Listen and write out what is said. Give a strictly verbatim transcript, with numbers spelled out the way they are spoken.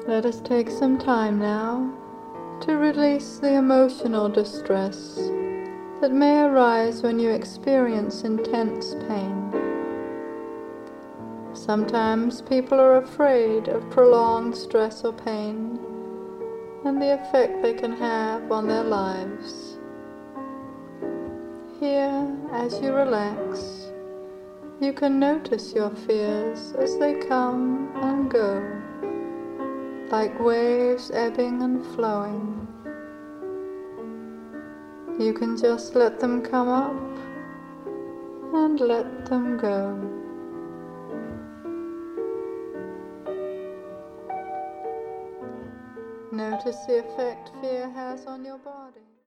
Let us take some time now to release the emotional distress that may arise when you experience intense pain. Sometimes people are afraid of prolonged stress or pain and the effect they can have on their lives. Here, as you relax, you can notice your fears as they come and go, like waves ebbing and flowing. You can just let them come up and let them go. Notice the effect fear has on your body.